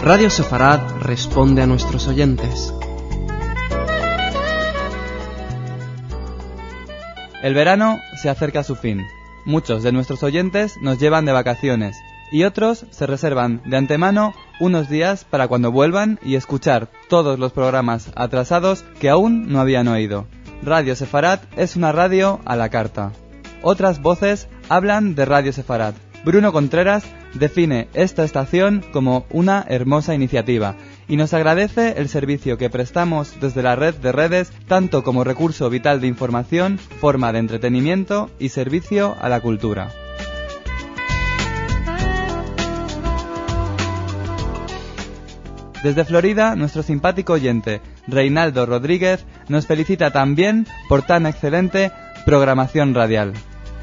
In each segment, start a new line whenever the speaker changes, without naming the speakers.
Radio Sefarad responde a nuestros oyentes.
El verano se acerca a su fin. Muchos de nuestros oyentes nos llevan de vacaciones y otros se reservan de antemano unos días para cuando vuelvan y escuchar todos los programas atrasados que aún no habían oído. Radio Sefarad es una radio a la carta. Otras voces hablan de Radio Sefarad. Bruno Contreras define esta estación como una hermosa iniciativa y nos agradece el servicio que prestamos desde la red de redes, tanto como recurso vital de información, forma de entretenimiento y servicio a la cultura. Desde Florida, nuestro simpático oyente, Reinaldo Rodríguez, nos felicita también por tan excelente programación radial.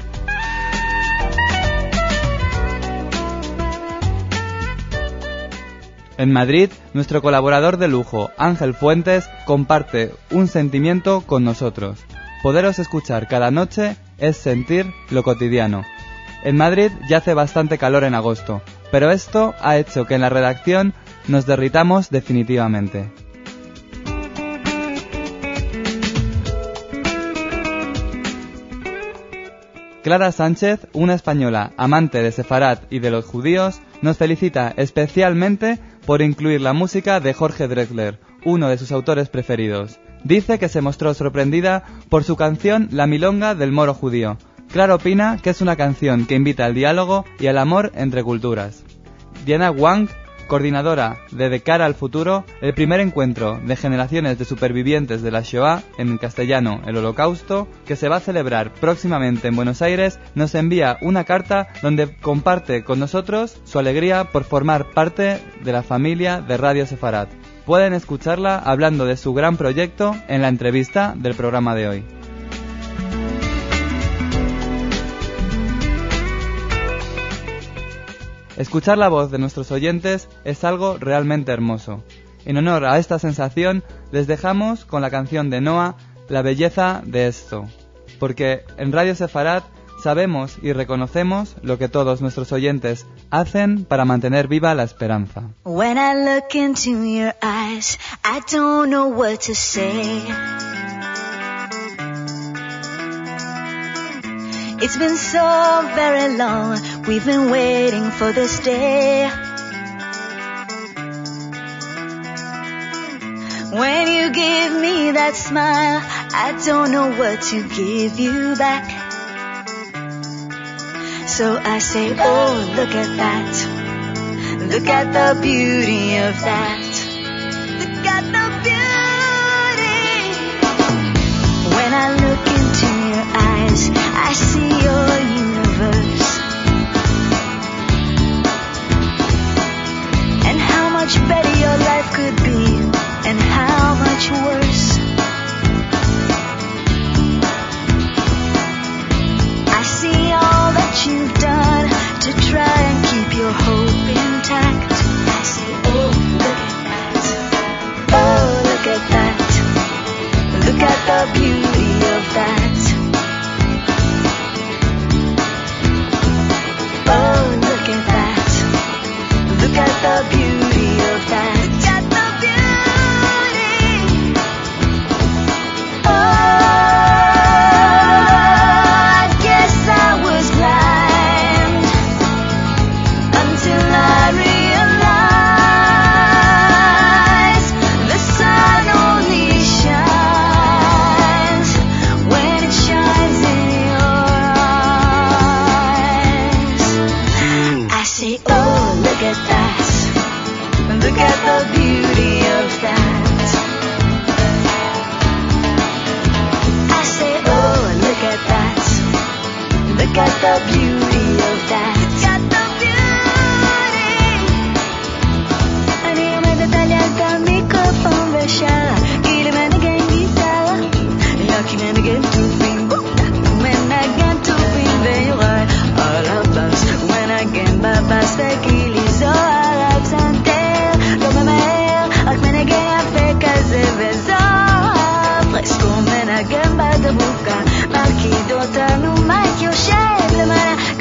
En Madrid, nuestro colaborador de lujo, Ángel Fuentes, comparte un sentimiento con nosotros. Poderos escuchar cada noche es sentir lo cotidiano. En Madrid ya hace bastante calor en agosto, pero esto ha hecho que en la redacción nos derritamos definitivamente. Clara Sánchez, una española amante de Sefarad y de los judíos, nos felicita especialmente por incluir la música de Jorge Drexler, uno de sus autores preferidos. Dice que se mostró sorprendida por su canción La Milonga del Moro Judío. Clara opina que es una canción que invita al diálogo y al amor entre culturas. Diana Wang, coordinadora de Cara al Futuro, el primer encuentro de generaciones de supervivientes de la Shoah, en castellano el Holocausto, que se va a celebrar próximamente en Buenos Aires, nos envía una carta donde comparte con nosotros su alegría por formar parte de la familia de Radio Sefarad. Pueden escucharla hablando de su gran proyecto en la entrevista del programa de hoy. Escuchar la voz de nuestros oyentes es algo realmente hermoso. En honor a esta sensación, les dejamos con la canción de Noah, La belleza de esto. Porque en Radio Sefarad sabemos y reconocemos lo que todos nuestros oyentes hacen para mantener viva la esperanza.
When I look into your eyes, I don't know what to say. It's been so very long, we've been waiting for this day. When you give me that smile, I don't know what to give you back. So I say, oh, look at that. Look at the beauty of that. Look at the beauty. When I look into your eyes, I see your universe. And how much better your life could be, and how much worse. I see all that you've done to try and keep your hope intact. I say, oh, look at that. Oh, look at that. Look at the beauty of that. Oh, look at that. Look at the beauty of that. Look at the beauty. Oh, I guess I was blind until I realized the sun only shines when it shines in your eyes. I say, oh, look at that. Look at the beauty of that. I say, oh, look at that. Look at the beauty of that. Look at the beauty. Anima dettagliata, microphone verşala. İlime de gengizala. Yakine de gen to fin. When I get to fin, then you are all of us. When I get by past the kills, all of Santel. Lo me mer, ak me ge afe kaze vezo. Fresco me na gen ba de buka. Marquis d'Ota no Mike, yo chef, le mana.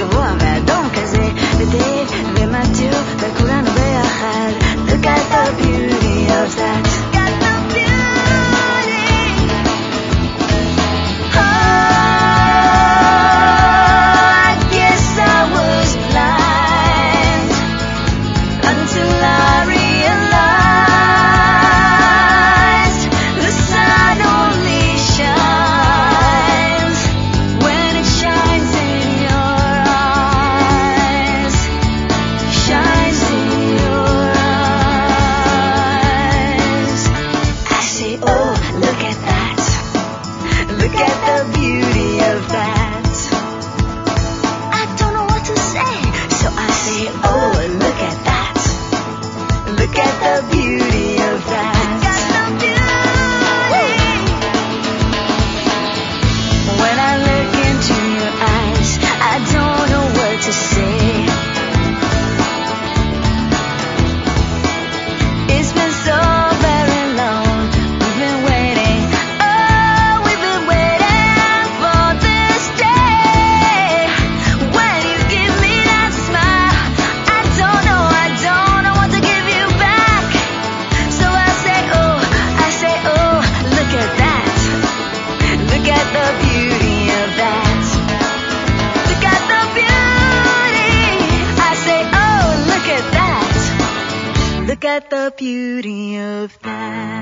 beauty of that.